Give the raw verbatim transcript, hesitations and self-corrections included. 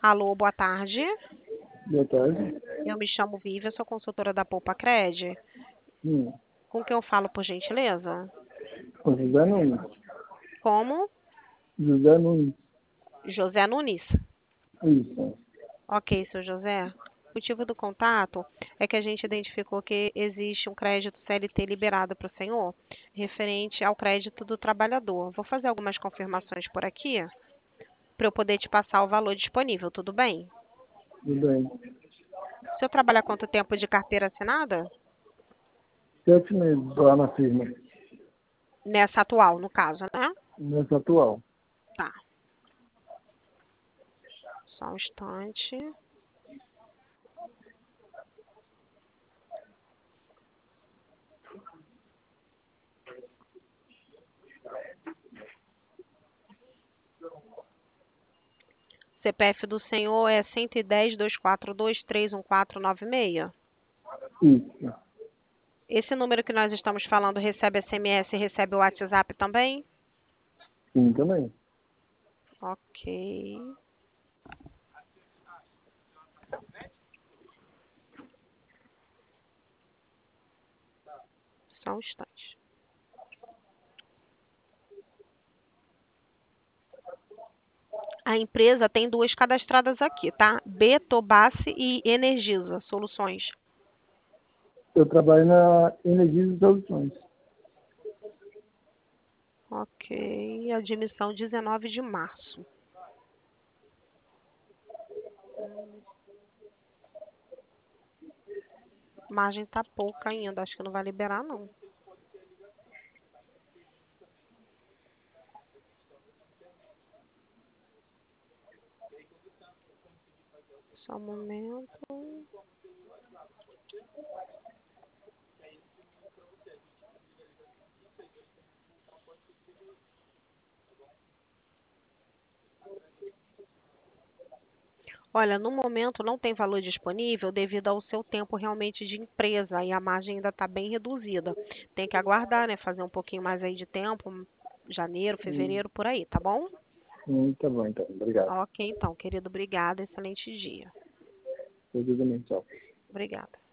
Alô, boa tarde. Boa tarde. Eu me chamo Vivian, sou consultora da Poupa Cred. Hum. Com quem eu falo, por gentileza? Com José Nunes. Como? José Nunes. José Nunes. Isso. Ok, seu José. O motivo do contato é que a gente identificou que existe um crédito C L T liberado para o senhor, referente ao crédito do trabalhador. Vou fazer algumas confirmações por aqui, para eu poder te passar o valor disponível, tudo bem? Tudo bem. O senhor trabalha há quanto tempo de carteira assinada? Sete meses lá na firma. Nessa atual, no caso, né? Nessa atual. Tá. Só um instante. C P F do senhor é cento e dez, dois quatro dois, três um quatro nove seis? Isso. Esse número que nós estamos falando recebe S M S e recebe o WhatsApp também? Sim, também. Ok. Só um instante. A empresa tem duas cadastradas aqui, tá? B, Tobassi e Energisa Soluções. Eu trabalho na Energias e Soluções. Ok. Admissão dezenove de março. Margem tá pouca ainda, acho que não vai liberar, não. Só um momento. Olha, no momento não tem valor disponível devido ao seu tempo realmente de empresa e a margem ainda está bem reduzida. Tem que aguardar, né? Fazer um pouquinho mais aí de tempo, janeiro, Hum. fevereiro, por aí, tá bom? Hum, tá bom, então. Obrigado. Ok, então, querido, obrigada, excelente dia. Tudo bem, tchau. Obrigada.